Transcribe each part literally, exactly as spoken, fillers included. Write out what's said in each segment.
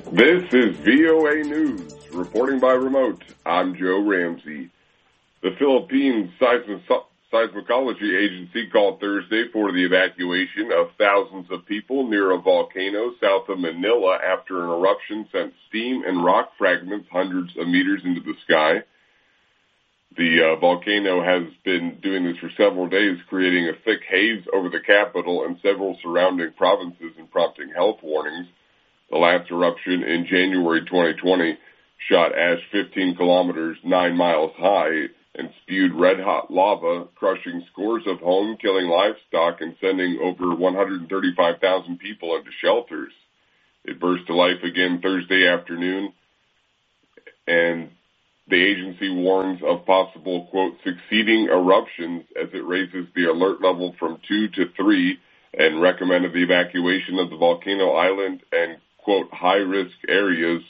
This is V O A News, reporting by remote. I'm Joe Ramsey. The Philippine Seismo- Seismology Agency called Thursday for the evacuation of thousands of people near a volcano south of Manila after an eruption sent steam and rock fragments hundreds of meters into the sky. The uh, volcano has been doing this for several days, creating a thick haze over the capital and several surrounding provinces and prompting health warnings. The last eruption in January twenty twenty shot ash fifteen kilometers, nine miles high, and spewed red-hot lava, crushing scores of homes, killing livestock, and sending over one hundred thirty-five thousand people into shelters. It burst to life again Thursday afternoon, and the agency warns of possible, quote, succeeding eruptions as it raises the alert level from two to three and recommended the evacuation of the volcano island and, quote, high-risk areas.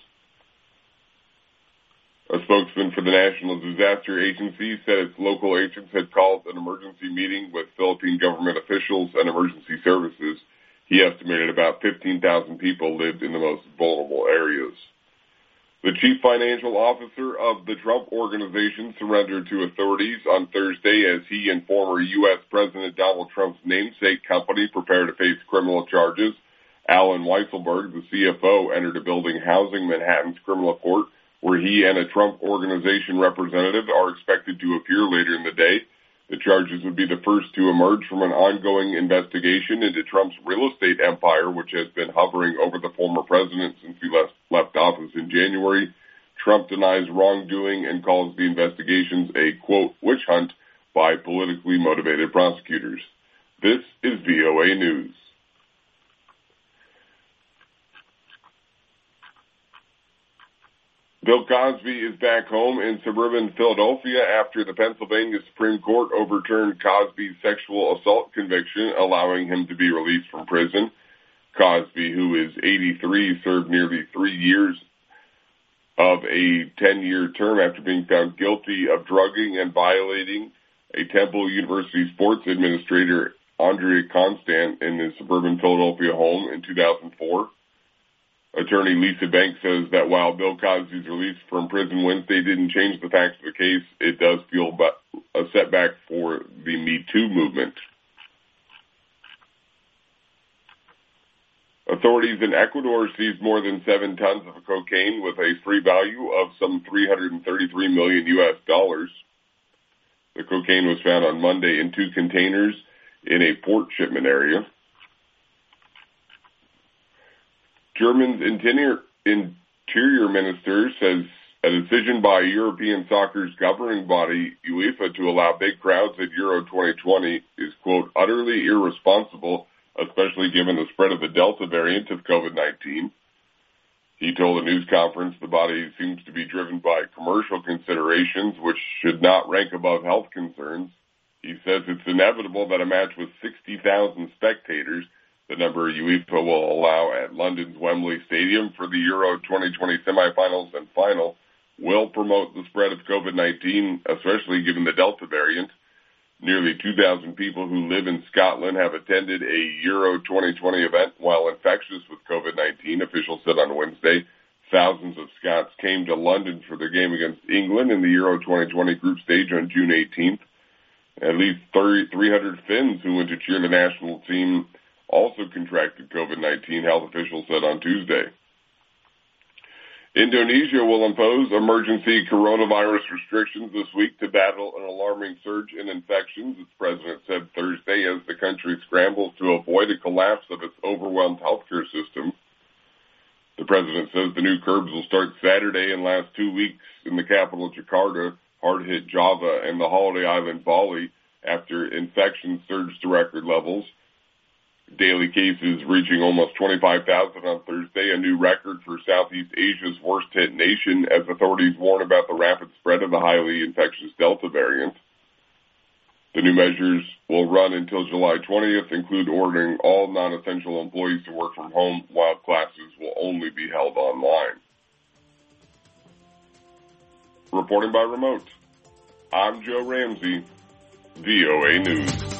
A spokesman for the National Disaster Agency said its local agents had called an emergency meeting with Philippine government officials and emergency services. He estimated about fifteen thousand people lived in the most vulnerable areas. The chief financial officer of the Trump Organization surrendered to authorities on Thursday as he and former U S President Donald Trump's namesake company prepare to face criminal charges. Alan Weisselberg, the C F O, entered a building housing Manhattan's criminal court, where he and a Trump Organization representative are expected to appear later in the day. The charges would be the first to emerge from an ongoing investigation into Trump's real estate empire, which has been hovering over the former president since he left, left office in January. Trump denies wrongdoing and calls the investigations a, quote, witch hunt by politically motivated prosecutors. This is V O A News. Bill Cosby is back home in suburban Philadelphia after the Pennsylvania Supreme Court overturned Cosby's sexual assault conviction, allowing him to be released from prison. Cosby, who is eighty-three, served nearly three years of a ten-year term after being found guilty of drugging and violating a Temple University sports administrator, Andrea Constant, in his suburban Philadelphia home in two thousand four. Attorney Lisa Banks says that while Bill Cosby's release from prison Wednesday didn't change the facts of the case, it does feel a setback for the Me Too movement. Authorities in Ecuador seized more than seven tons of cocaine with a free value of some three hundred thirty-three million U S dollars. The cocaine was found on Monday in two containers in a port shipment area. Germany's interior, interior minister says a decision by European soccer's governing body, UEFA, to allow big crowds at Euro twenty twenty is, quote, utterly irresponsible, especially given the spread of the Delta variant of COVID nineteen. He told a news conference the body seems to be driven by commercial considerations which should not rank above health concerns. He says it's inevitable that a match with sixty thousand spectators, the number UEFA will allow at London's Wembley Stadium for the Euro twenty twenty semifinals and final, will promote the spread of COVID nineteen, especially given the Delta variant. Nearly two thousand people who live in Scotland have attended a Euro twenty twenty event while infectious with COVID nineteen, officials said on Wednesday. Thousands of Scots came to London for their game against England in the Euro twenty twenty group stage on June eighteenth. At least three hundred Finns who went to cheer the national team also contracted COVID nineteen, health officials said on Tuesday. Indonesia will impose emergency coronavirus restrictions this week to battle an alarming surge in infections, its president said Thursday, as the country scrambles to avoid a collapse of its overwhelmed healthcare system. The president says the new curbs will start Saturday and last two weeks in the capital, Jakarta, hard-hit Java, and the holiday island Bali after infections surged to record levels. Daily cases reaching almost twenty-five thousand on Thursday, a new record for Southeast Asia's worst-hit nation, as authorities warn about the rapid spread of the highly infectious Delta variant. The new measures will run until July twentieth, include ordering all non-essential employees to work from home, while classes will only be held online. Reporting by remote, I'm Joe Ramsey, V O A News.